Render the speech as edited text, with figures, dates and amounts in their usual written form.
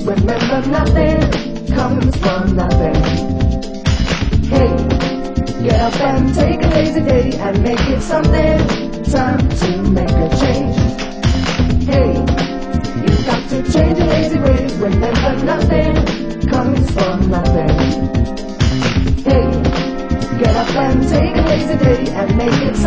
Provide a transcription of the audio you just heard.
Remember, nothing comes from nothing. Hey, get up and take a lazy day and make it something. Time